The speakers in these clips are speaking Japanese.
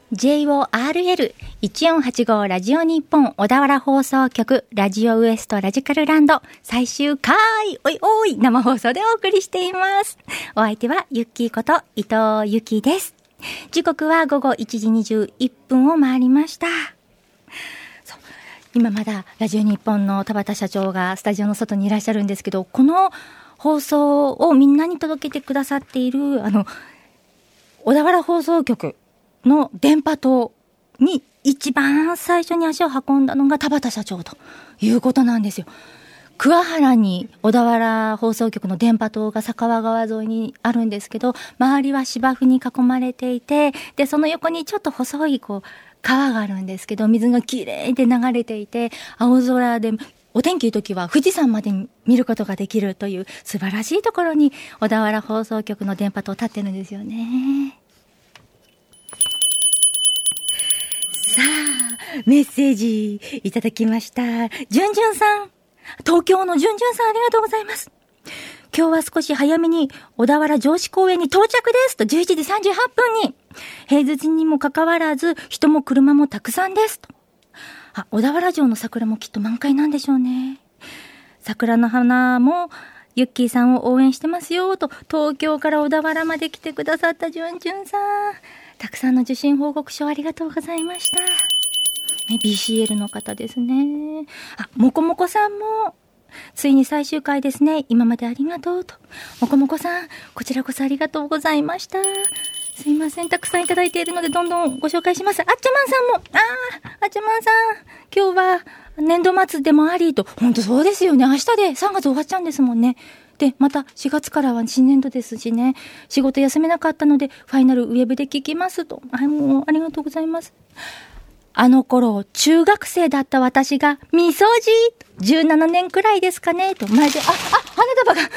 JORL1485 ラジオ日本小田原放送局ラジオウエストラジカルランド最終回おいおい生放送でお送りしています。お相手はゆっきーこと伊藤ゆきです。時刻は午後1時21分を回りました。今まだラジオ日本の田畑社長がスタジオの外にいらっしゃるんですけど、この放送をみんなに届けてくださっている小田原放送局の電波塔に一番最初に足を運んだのが田畑社長ということなんですよ。桑原に小田原放送局の電波塔が坂和川沿いにあるんですけど、周りは芝生に囲まれていて、でその横にちょっと細い川があるんですけど、水がきれいで流れていて、青空でお天気いい時は富士山まで見ることができるという素晴らしいところに小田原放送局の電波塔立ってるんですよね。さあ、メッセージいただきました。じゅんじゅんさん、東京のじゅんじゅんさん、ありがとうございます。今日は少し早めに小田原城址公園に到着ですと、11時38分に。平日にもかかわらず人も車もたくさんですと。小田原城の桜もきっと満開なんでしょうね。桜の花もゆっきーさんを応援してますよと、東京から小田原まで来てくださったじゅんじゅんさん、たくさんの受信報告書ありがとうございました。BCL の方ですね。もこもこさんもついに最終回ですね。今までありがとうと。もこもこさん、こちらこそありがとうございました。すいません、たくさんいただいているのでどんどんご紹介します。あっちゃまんさんも、あっちゃまんさん、今日は年度末でもありと。本当そうですよね。明日で3月終わっちゃうんですもんね。で、また4月からは新年度ですしね。仕事休めなかったのでファイナルウェブで聞きますと。もうありがとうございます。あの頃中学生だった私がみそじ17年くらいですかねと前で花束が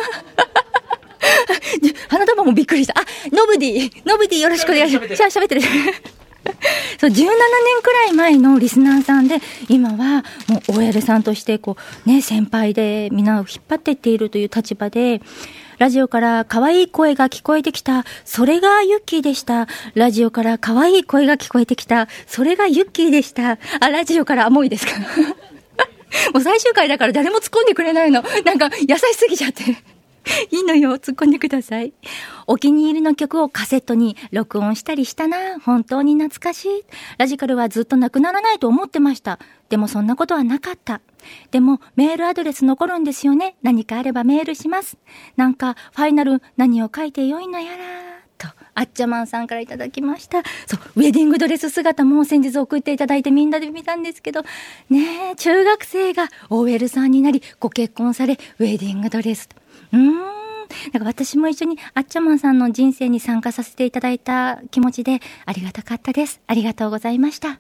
花束もびっくりした。ノブディよろしくお願いします。喋ってるそう、17年くらい前のリスナーさんで、今はもう OL さんとして先輩でみんなを引っ張っていっているという立場で、ラジオから可愛い声が聞こえてきた、それがユッキーでした。ラジオから可愛い声が聞こえてきた、それがユッキーでした。ラジオからもういいですかもう最終回だから誰も突っ込んでくれないの。なんか優しすぎちゃっていいのよ、突っ込んでください。お気に入りの曲をカセットに録音したりしたな。本当に懐かしい。ラジカルはずっとなくならないと思ってました。でもそんなことはなかった。でもメールアドレス残るんですよね。何かあればメールします。なんかファイナル何を書いてよいのやらと、あっちゃまんさんからいただきました。そう、ウェディングドレス姿も先日送っていただいてみんなで見たんですけどね、中学生が OL さんになりご結婚されウェディングドレスと。なんか私も一緒にあっちゃまんさんの人生に参加させていただいた気持ちでありがたかったです。ありがとうございました。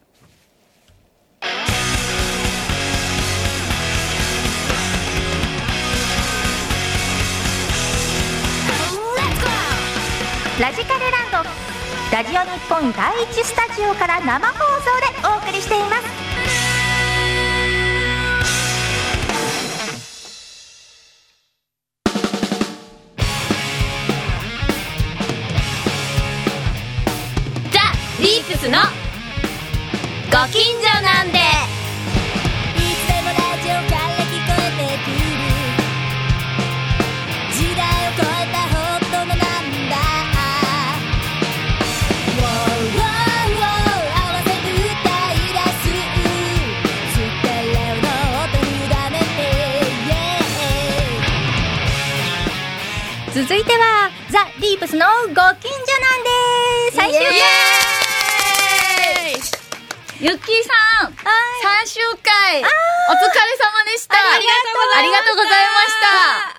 ラジカルランド、ラジオ日本第一スタジオから生放送でお送りしています。 リープスのご近所なんで、 いつでもラジオから聞こえてくる、時代を超えたホットななんだ、合わせて歌い出す、ステレオの音に委ねて、続いてはザ・リープスのご近所なんで最終回。 ゆっきーさん、最終回お疲れ様でした。ありがとうございました。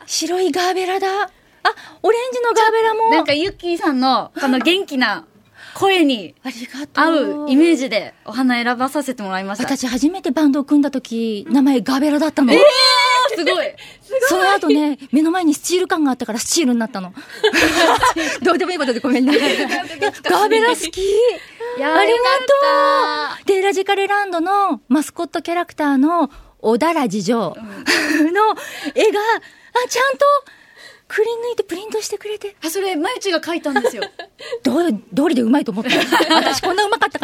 白いガーベラだ。オレンジのガーベラもなんかゆっきーさんのこの元気な声に合うイメージでお花選ばさせてもらいました。 私初めてバンドを組んだ時、名前ガーベラだったの。 すごいその後ね、目の前にスチール感があったからスチールになったのどうでもいいことでごめんね。ガーベラ好き。ありがとう。で、ラジカルランドのマスコットキャラクターの小田ラジ嬢の絵がちゃんとくり抜いてプリントしてくれて。 それまゆちが描いたんですよ。 どうりでうまいと思った。私こんなうまか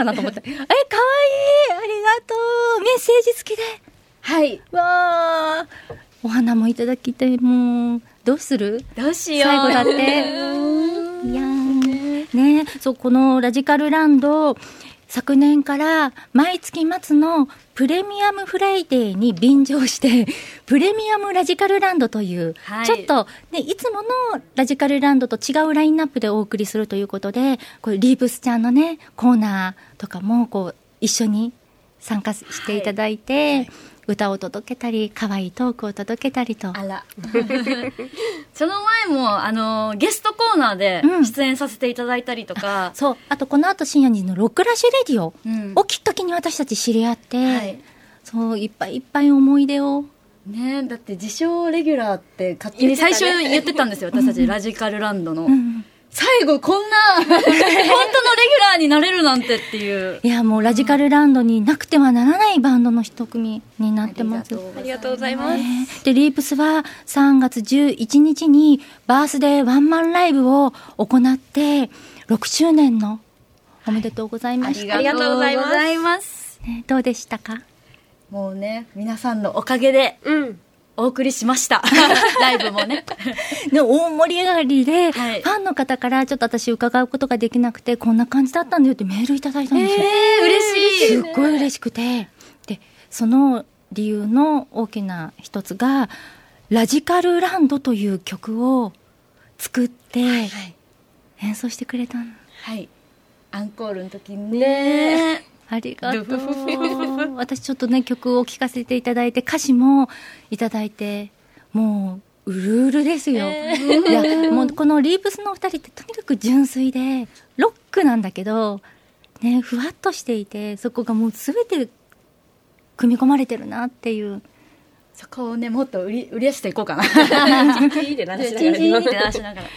なと思って。かわいい。ありがとう。メッセージ付きで。 はい。 わー。お花もいただきたい。もう、どうする？ どうしよう。 最後だって。いやー。ね、そう、このラジカルランド、昨年から毎月末のプレミアムフライデーに便乗して、プレミアムラジカルランドという、 はい、 ちょっと、ね、いつものラジカルランドと違うラインナップでお送りするということで、これリープスちゃんのね、コーナーとかもこう一緒に参加していただいて、はいはい、歌を届けたり、可愛いトークを届けたりと。 あら。その前も、ゲストコーナーで出演させていただいたりとか。 そう。あと、この後深夜2時のロックラッシュレディオをきっかけに私たち知り合って、はい、そう、いっぱいいっぱい思い出を。 ね、だって自称レギュラーって勝手に最初言ってたんですよ、私たちラジカルランドの。最後こんな本当のレギュラーになれるなんてっていう。 いや、もうラジカルランドになくてはならないバンドの一組になってます。 ありがとうございます。 で、リープスは3月11日にバースデーワンマンライブを行って6周年のおめでとうございました。 ありがとうございます。 ね、どうでしたか？ もうね、皆さんのおかげで、お送りしました。ライブもね。 で、大盛り上がりで、はい、ファンの方からちょっと私伺うことができなくて、こんな感じだったんだよってメールいただいたんですよ。 嬉しい。 すっごい嬉しくて。で、その理由の大きな一つが、ラジカルランドという曲を作って、はいはい、演奏してくれたの。 はい。アンコールの時にね。 ありがとう。私ちょっとね、曲を聴かせていただいて、歌詞もいただいて、もう、うるうるですよ。いや、もうこのリープスのお二人ってとにかく純粋で、ロックなんだけど、ね、ふわっとしていて、そこがもうすべて組み込まれてるなっていう。 そこをね、もっと売り出していこうかな。 チンチンって鳴らしながら。 チンチンって鳴らしながら。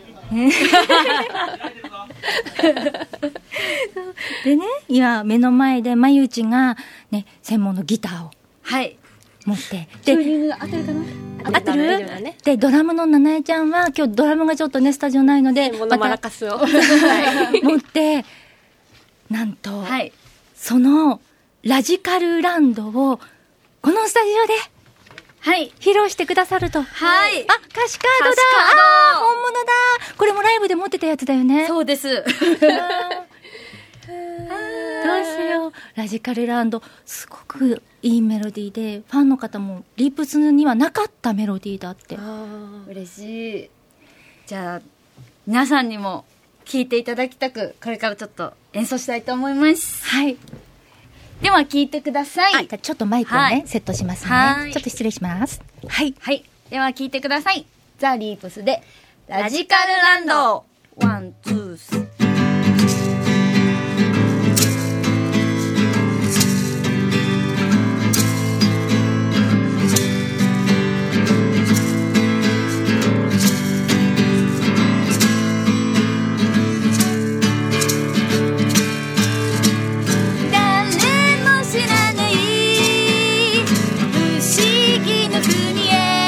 でね、今目の前でまゆちがね、専門のギターを持って、 チューニング当てるかな？ 合ってる？で、ドラムのななえちゃんは今日ドラムがちょっとねスタジオないので、 モノマラカスを持ってなんと、そのラジカルランドをこのスタジオで披露してくださると。 はい。 あ、歌詞カードだ。本物だ。これもライブで持ってたやつだよね。 そうです。 どうしよう。ラジカルランド、すごくいいメロディーで、ファンの方もリープスにはなかったメロディーだって。 嬉しい。じゃあ、皆さんにも聴いていただきたく、これからちょっと演奏したいと思います。 はい。 では聴いてください。 じゃあちょっとマイクをね、セットしますね。ちょっと失礼します。はい。 はい。では聴いてください。ザ・リープスで、ラジカルランド。ワン、ツー、スリー。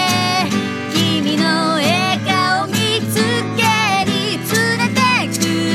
君の笑顔見つけに連れてく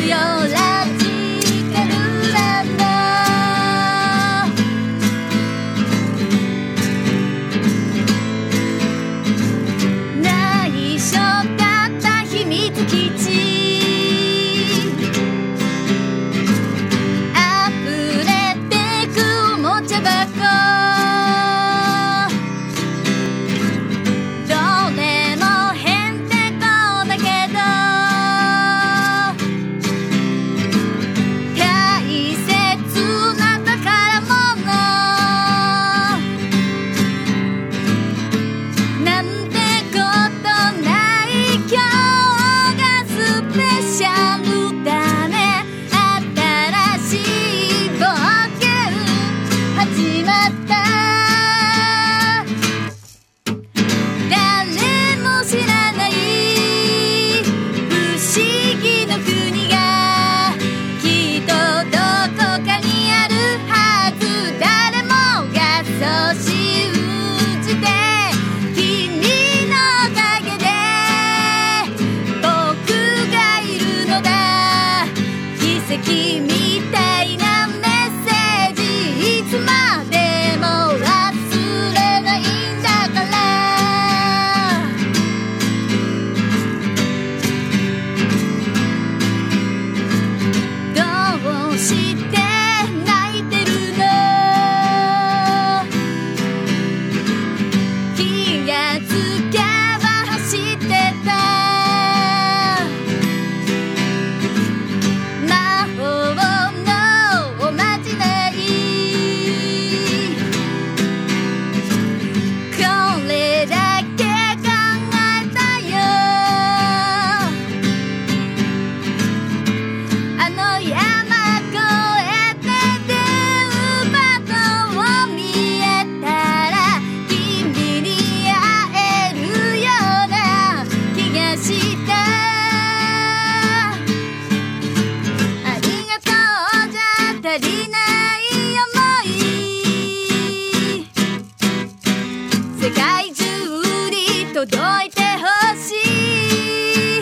足りない想い世界中に届いてほしい、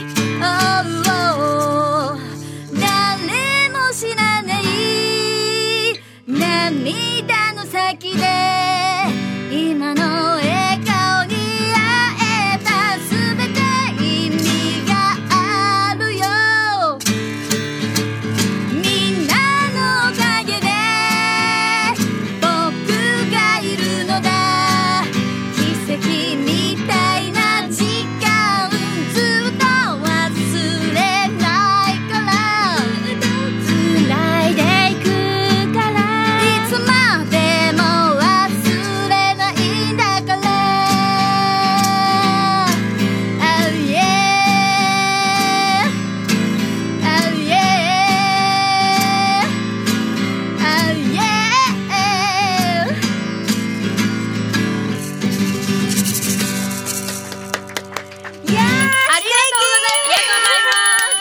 誰も知らない涙の先で今の笑顔に会えば全て意味があるよ、みんなのおかげで僕がいるのだ、奇跡みたいな時間ずっと忘れないから繋いでいくからいつまでも忘れないんだから、Oh yeah Oh yeah Oh yeah いやー、ありがとうございます。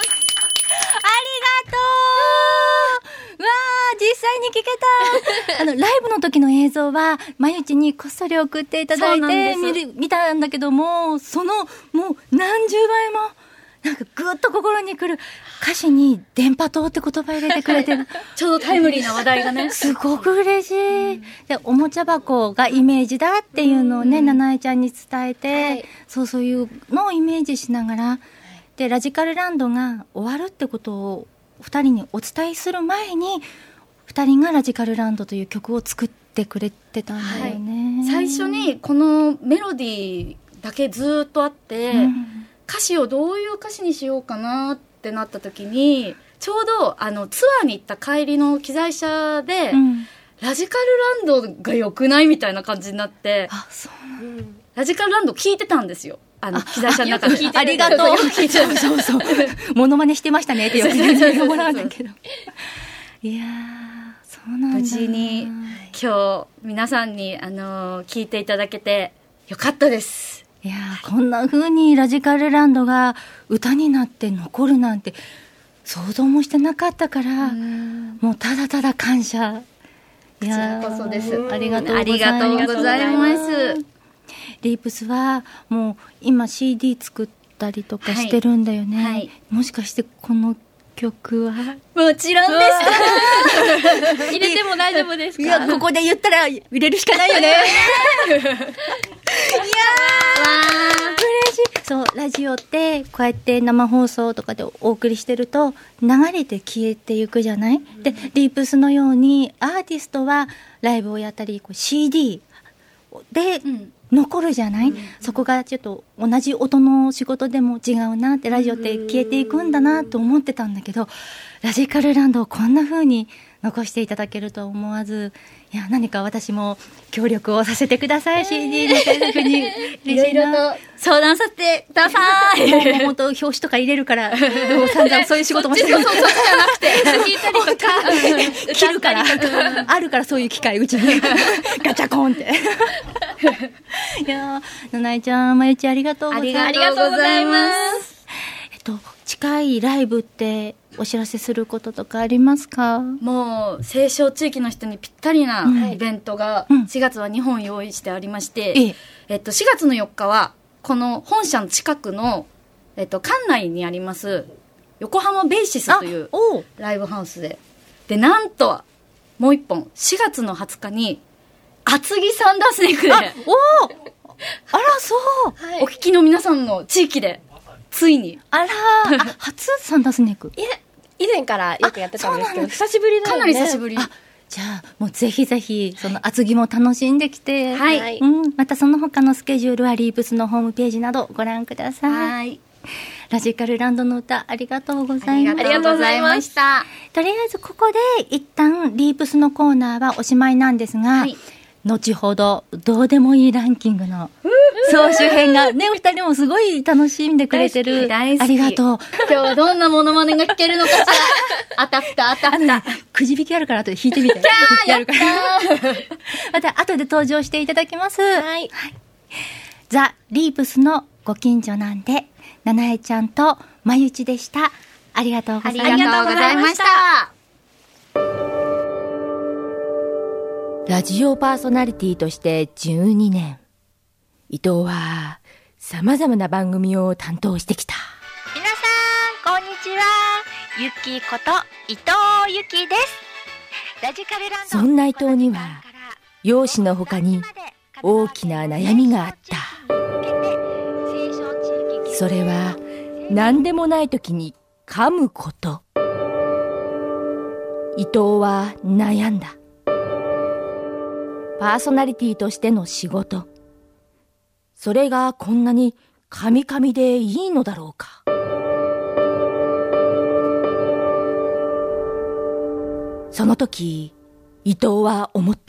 ありがとう。わー、実際に聞けた。ライブの時の映像は、まゆちにこっそり送っていただいそうなんてです見たんだけども、もう何十倍も、なんかぐっと心に来る歌詞に電波塔って言葉入れてくれてる。 ちょうどタイムリーな話題がね。 すごく嬉しい。で、おもちゃ箱がイメージだっていうのをね、ななえちゃんに伝えて、そういうのをイメージしながら、で、ラジカルランドが終わるってことを2人にお伝えする前に、2人がラジカルランドという曲を作ってくれてたんだよね。 最初にこのメロディーだけずっとあって、歌詞をどういう歌詞にしようかなってなった時に、ちょうどツアーに行った帰りの機材車で、ラジカルランドが良くないみたいな感じになって、 あ、そうなんだ。 ラジカルランド聞いてたんですよ。機材車の中で。 ありがとう。そう。モノマネしてましたねってよく言ってもらうんだけど。いやー、そうなんだ。 無事に今日皆さんに聞いていただけてよかったです。 いやー、こんな風にラジカルランドが歌になって残るなんて想像もしてなかったから、もうただただ感謝。いやー、 こちらこそです。 ありがとうございます。 ありがとうございます。 リープスはもう今 CD 作ったりとかしてるんだよね。 はい、 もしかしてこの曲はもちろんです。 入れても大丈夫ですか？ いや、ここで言ったら入れるしかないよね。いやー、嬉しい。そう、ラジオってこうやって生放送とかでお送りしてると流れて消えていくじゃない？で、リープスのようにアーティストはライブをやったりCD で残るじゃない？そこがちょっと同じ音の仕事でも違うなって、ラジオって消えていくんだなと思ってたんだけど、ラジカルランドをこんな風に残していただけるとは思わず、いや、何か私も協力をさせてください。CD の制作にいろいろと相談させてください。 もう本当表紙とか入れるから、もう散々そういう仕事もしてる。 そうじゃなくて、聞いたりとか、 切るから、あるからそういう機会、うちに。ガチャコンって。いやー、ななえちゃん、まゆちありがとうございます。 ありがとうございます。 近いライブってお知らせすることとかありますか？ もう青少地域の人にぴったりなイベントが4月は2本用意してありまして、4月の4日はこの本社の近くの、館内にあります横浜ベーシスというライブハウスでなんともう1本4月の20日に厚木サンダースネークで、 あらそう、 お聞きの皆さんの地域でついに初サンダースネーク。 いや、以前からよくやってたんですけど、久しぶりだよね。 かなり久しぶり。 じゃあもうぜひぜひその厚木も楽しんできて、 はい、 またその他のスケジュールはリープスのホームページなどご覧ください。 はい、 ラジカルランドの歌ありがとうございます。 ありがとうございました。 とりあえずここで一旦リープスのコーナーはおしまいなんですが、後ほどどうでもいいランキングの総集編がね、お二人もすごい楽しんでくれてる。 大好き。 ありがとう。 今日はどんなモノマネが聞けるのかしら。当たった。 くじ引きあるから後で引いてみて。やるから。また後で登場していただきます。はい。ザ・リープスのご近所なんで、ななえちゃんとまゆちでした。ありがとうございました。 ありがとうございました。 ラジオパーソナリティとして12年、伊藤は様々な番組を担当してきた。 皆さんこんにちは、ゆっきーこと伊藤ゆきです。ラジカルランド。 そんな伊藤には容姿の他に大きな悩みがあった。それは何でもない時に噛むこと。伊藤は悩んだ。パーソナリティとしての仕事、それがこんなに噛み噛みでいいのだろうか。その時、伊藤は思った。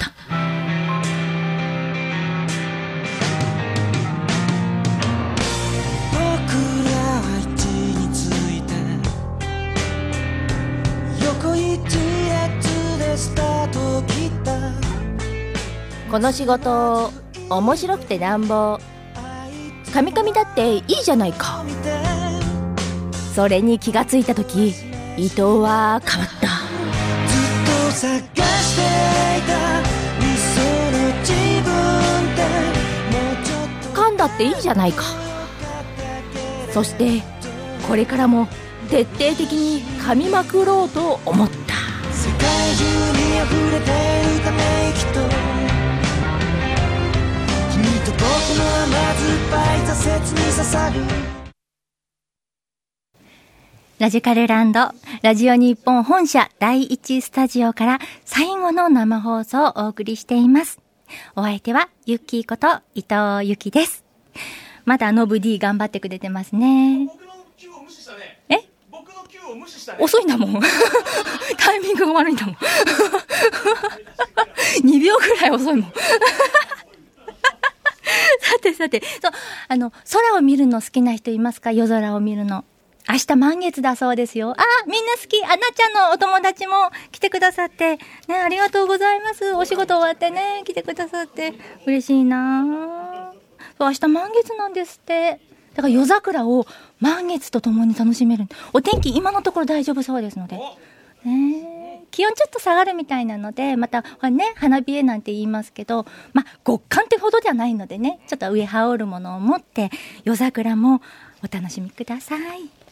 この仕事面白くてなんぼ、噛み噛みだっていいじゃないか。それに気がついた時、伊藤は変わった。ずっと探していた理想の自分で、噛んだっていいじゃないか。そしてこれからも徹底的に噛みまくろうと思った。世界中に溢れているため息と僕の甘酸っぱい挫折に刺さる。ラジカルランド、ラジオ日本本社第1スタジオから最後の生放送をお送りしています。お相手はゆっきーこと伊藤ゆきです。まだノブ D 頑張ってくれてますね。 僕の Q を無視したね。 え？ 僕の Q を無視したね。 遅いんだもん。タイミングが悪いんだもん。2秒ぐらい遅いもん。さて、そう、空を見るの好きな人いますか？夜空を見るの。明日満月だそうですよ。みんな好き。アナちゃんのお友達も来てくださって。ね、ありがとうございます。お仕事終わってね、来てくださって。嬉しいなそう、明日満月なんですって。だから夜桜を満月と共に楽しめる。お天気今のところ大丈夫そうですので。気温ちょっと下がるみたいなので、またね、花冷えなんて言いますけど、極寒ってほどじゃないのでね、ちょっと上羽織るものを持って夜桜もお楽しみください。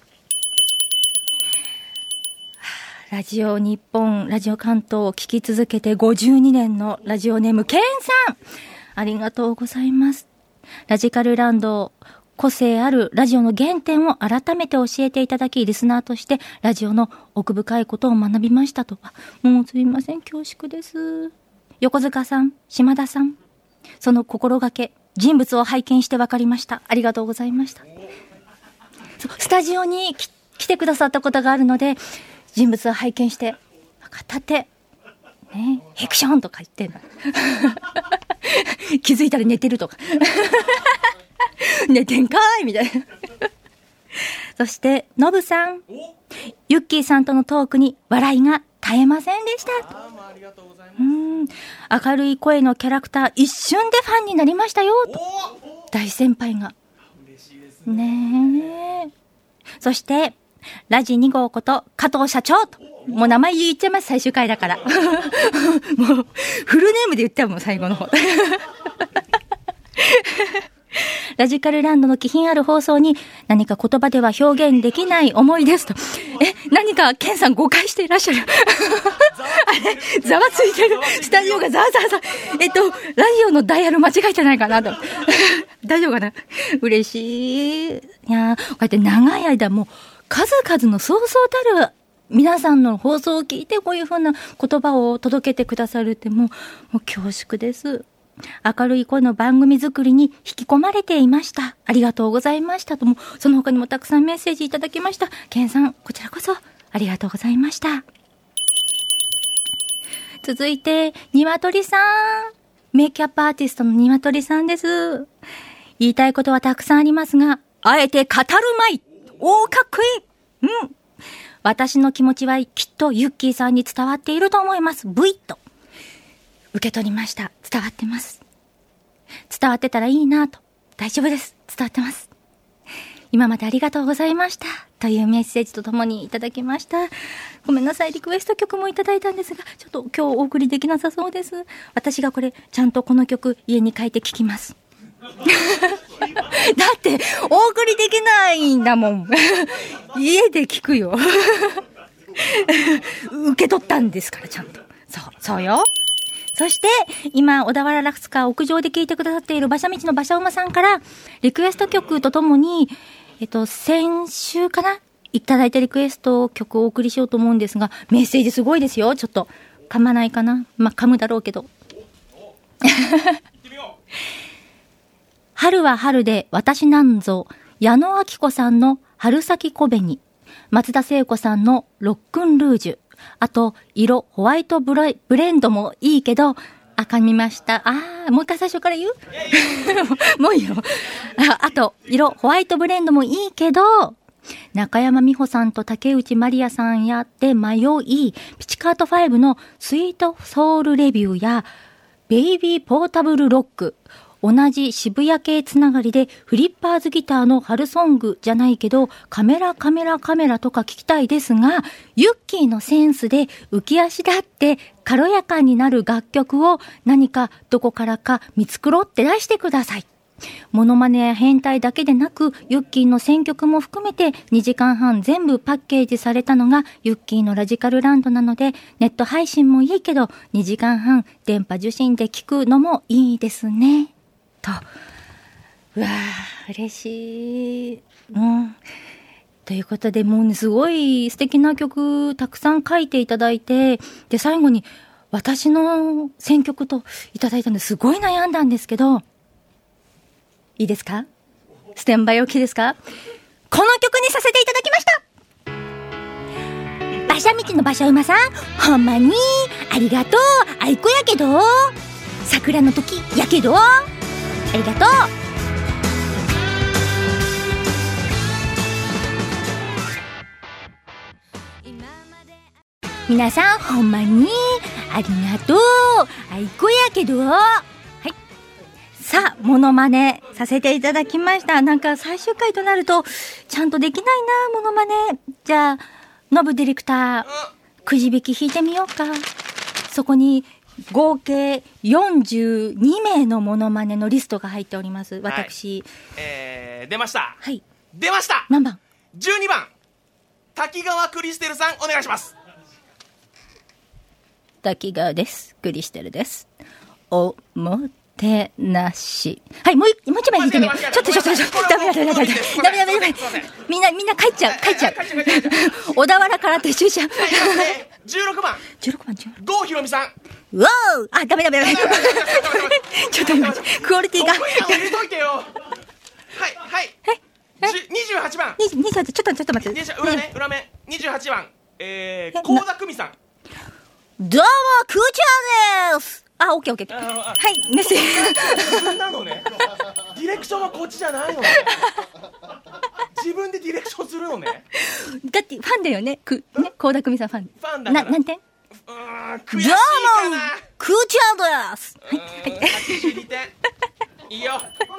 ラジオ日本、ラジオ関東を聞き続けて52年のラジオネームケンさん、ありがとうございます。ラジカルランド、個性あるラジオの原点を改めて教えていただき、リスナーとしてラジオの奥深いことを学びましたと。もうすいません、恐縮です。横塚さん、島田さん、その心がけ、人物を拝見して分かりました。ありがとうございました。スタジオに来てくださったことがあるので、人物を拝見して、片手、ね、ヘクションとか言ってんの。気づいたら寝てるとか。寝てんかーいみたいな。そしてノブさん、ユッキーさんとのトークに笑いが絶えませんでした。 ありがとうございます。 明るい声のキャラクター、一瞬でファンになりましたよと大先輩が。 嬉しいですね。 そしてラジ2号こと加藤社長と、もう名前言っちゃいます、最終回だから。もうフルネームで言っちゃうもん、最後の方。ラジカルランドの気品ある放送に何か言葉では表現できない思いですと。何かケンさん誤解していらっしゃる。あれ、ざわついてる。スタジオがざわざわざわ。ラジオのダイヤル間違えてないかなと。大丈夫かな？嬉しい。いやこうやって長い間もう数々のそうそうたる皆さんの放送を聞いてこういうふうな言葉を届けてくださるってもう恐縮です。明るい声の番組作りに引き込まれていました。ありがとうございましたと。もその他にもたくさんメッセージいただきました。ケンさん、こちらこそありがとうございました。続いてニワトリさん、メイキャップアーティストのニワトリさんです。言いたいことはたくさんありますが、あえて語るまい。かっこいい。私の気持ちはきっとユッキーさんに伝わっていると思います。ブイッと受け取りました。伝わってます。伝わってたらいいなと。大丈夫です。伝わってます。今までありがとうございました。 というメッセージとともにいただきました。ごめんなさい、リクエスト曲もいただいたんですが、ちょっと今日お送りできなさそうです。私がこれ、ちゃんとこの曲家に帰って聴きます。だってお送りできないんだもん。家で聴くよ。受け取ったんですからちゃんと。そうよ。そして今小田原ラスカ屋上で聴いてくださっている馬車道の馬車馬さんからリクエスト曲とともに先週かないただいたリクエスト曲をお送りしようと思うんですが、メッセージすごいですよ。ちょっと噛まないかな。噛むだろうけど。春は春で私なんぞ、矢野明子さんの春先小紅、松田聖子さんのロックンルージュ、あと色ホワイトブレンドもいいけど、噛みました。もう一回最初から言うもういいよ。あと色ホワイトブレンドもいいけど、中山美穂さんと竹内まりやさんやって迷い、ピチカート5のスイートソウルレビューやベイビーポータブルロック、同じ渋谷系つながりでフリッパーズギターの春ソングじゃないけどカメラとか聞きたいですが、ユッキーのセンスで浮き足だって軽やかになる楽曲を何かどこからか見繕って出してください。モノマネや変態だけでなくユッキーの選曲も含めて2時間半全部パッケージされたのがユッキーのラジカルランドなので、ネット配信もいいけど2時間半電波受信で聞くのもいいですねと。うわー嬉しい。ということでもうね、すごい素敵な曲たくさん書いていただいて、で最後に私の選曲といただいたんですごい悩んだんですけど、いいですか？ステンバイ OK ですか？この曲にさせていただきました。馬車道の馬車馬さん、ほんまにありがとう。あいこやけど桜の時やけどありがとう。皆さんほんまにありがとう。あいこやけど。さあ、モノマネさせていただきました。なんか最終回となるとちゃんとできないな、モノマネ。じゃあノブディレクター、くじ引き引いてみようか。そこに合計42名のモノマネのリストが入っております。私、 出ました。 はい、 出ました。 何番 ？12番滝川クリステルさん、お願いします。 滝川です。クリステルです。おもてなし。はい、もう一枚引いてみよう。ちょっとダメ。みんな帰っちゃう。小田原から撤収しちゃう。 16番郷ひろみさん。 うわー、ダメちょっと今クオリティが入れといてよ。はい28番ちょっと待って、 裏目28番倖田來未さん。 どうもクーちゃんです。オッケー。はい、メッセージ。 自分なのね。ディレクションはこっちじゃないのね。自分でディレクションするのね。 だってファンだよね。倖田來未さんファンだから。 何点？ 悔しいかな。 クーちゃんです。 82点。いいよ。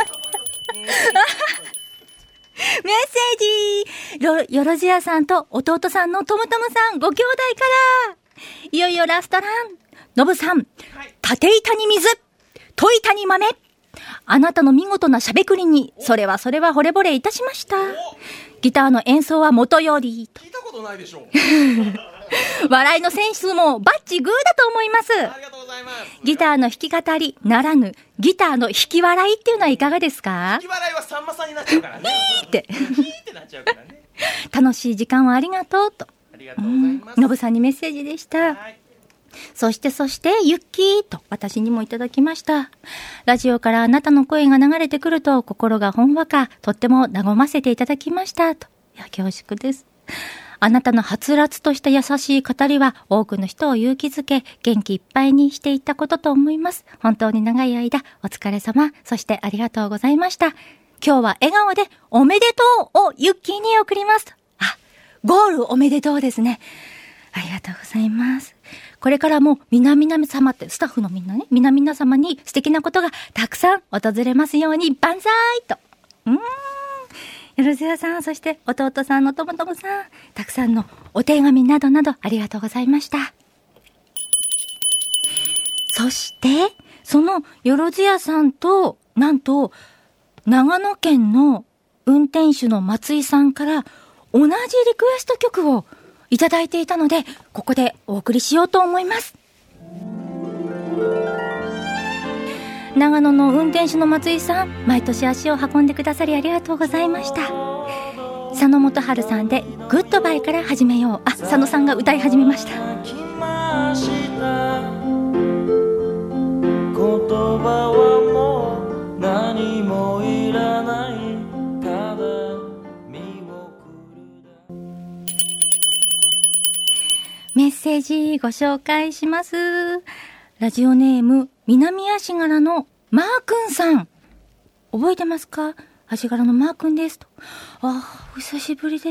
メッセージ。よろずやさんと弟さんのトムトムさんご兄弟からいよいよラストラン。ノブさん、縦板に水、戸板に豆。あなたの見事なしゃべくりに、それは惚れ惚れいたしました。ギターの演奏は元より。 聞いたことないでしょ。 笑いのセンスもバッチグーだと思います。 ありがとうございます。 ギターの弾き語りならぬ、ギターの弾き笑いっていうのはいかがですか？ 弾き笑いはさんまさんになっちゃうからね。 ってなっちゃうからね。 楽しい時間をありがとうと。 ありがとうございます。 ノブさんにメッセージでした。はい、そしてユッキーと私にもいただきました。ラジオからあなたの声が流れてくると心がほんわか、とっても和ませていただきましたと。いや、恐縮です。あなたのはつらつとした優しい語りは多くの人を勇気づけ元気いっぱいにしていったことと思います。本当に長い間お疲れ様、そしてありがとうございました。今日は笑顔でおめでとうをユッキーに送ります。ゴールおめでとうですね。ありがとうございます。これからも皆々様ってスタッフのみんなね、皆々様に素敵なことがたくさん訪れますように万歳と。 よろずやさん、そして弟さんのともともさん、たくさんのお手紙などなどありがとうございました。そしてそのよろずやさんと、なんと長野県の運転手の松井さんから同じリクエスト曲をいただいていたので、ここでお送りしようと思います。長野の運転手の松井さん、毎年足を運んでくださりありがとうございました。佐野元春さんでグッドバイから始めよう。あ、佐野さんが歌い始めました。 言葉はもう何もいらない、ただ見送るだ。 メッセージご紹介します。ラジオネーム南足柄のマー君さん、覚えてますか？足柄のマー君ですと。あ、お久しぶりです。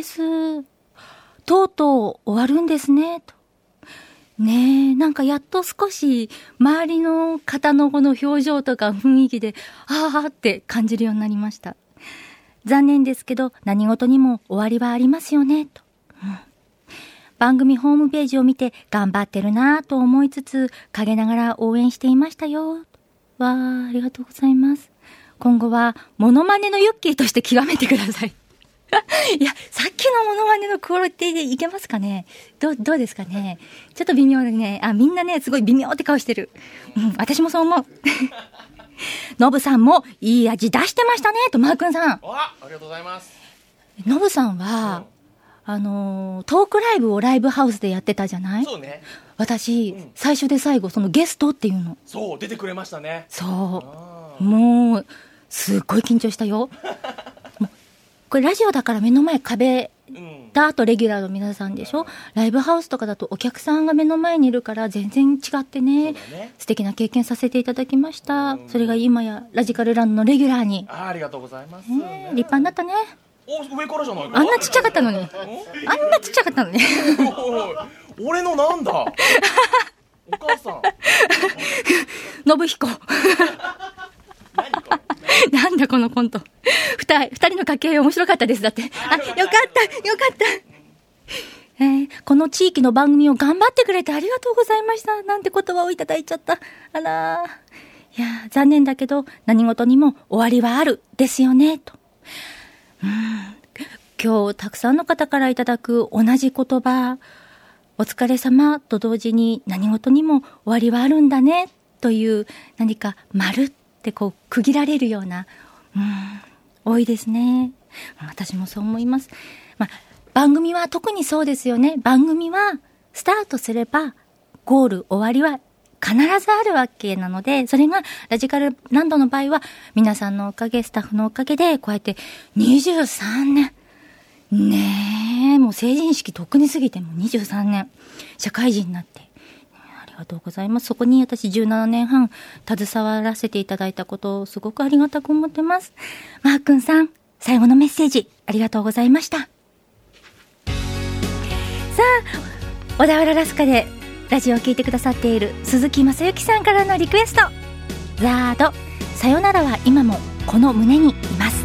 とうとう終わるんですねと。ねえ、なんかやっと少し周りの方のこの表情とか雰囲気であーって感じるようになりました。残念ですけど何事にも終わりはありますよねと、番組ホームページを見て頑張ってるなぁと思いつつ陰ながら応援していましたよ。わー、ありがとうございます。今後はモノマネのユッキーとして極めてください。いや、さっきのモノマネのクオリティでいけますかね。どうですかね。ちょっと微妙でね。あ、みんなね、すごい微妙って顔してる。私もそう思う。ノブさんもいい味出してましたねと、マー君さん。 ありがとうございます。 ノブさんは、トークライブをライブハウスでやってたじゃない？ そうね。 私、最初で最後、そのゲストっていうの。 そう、出てくれましたね。 そう。もう、すっごい緊張したよ。これラジオだから目の前壁だとレギュラーの皆さんでしょ、ライブハウスとかだとお客さんが目の前にいるから全然違ってね、素敵な経験させていただきました。それが今やラジカルランドのレギュラーに。 ありがとうございます。 立派になったね。 お、上からじゃないか。 あんなちっちゃかったのに。あんなちっちゃかったのに。 俺のなんだ。お母さん。 信彦。なんだこのコント。二人の掛け合い面白かったです。だって。あ、よかった、よかった。この地域の番組を頑張ってくれてありがとうございました。なんて言葉をいただいちゃった。あらー。いや、残念だけど、何事にも終わりはある。ですよね。と。今日、たくさんの方からいただく同じ言葉、お疲れ様と同時に何事にも終わりはあるんだね。という、何か丸ってこう区切られるような、多いですね。私もそう思います。番組は特にそうですよね。番組はスタートすればゴール終わりは必ずあるわけなので、それがラジカルランドの場合は皆さんのおかげ、スタッフのおかげでこうやって23年ねえ、もう成人式とっくに過ぎても23年社会人になって、ありがとうございます。そこに私17年半携わらせていただいたことをすごくありがたく思ってます。マー君さん、最後のメッセージありがとうございました。さあ、小田原ラスカでラジオを聞いてくださっている鈴木正幸さんからのリクエスト、ザード、さよならは今もこの胸にいます。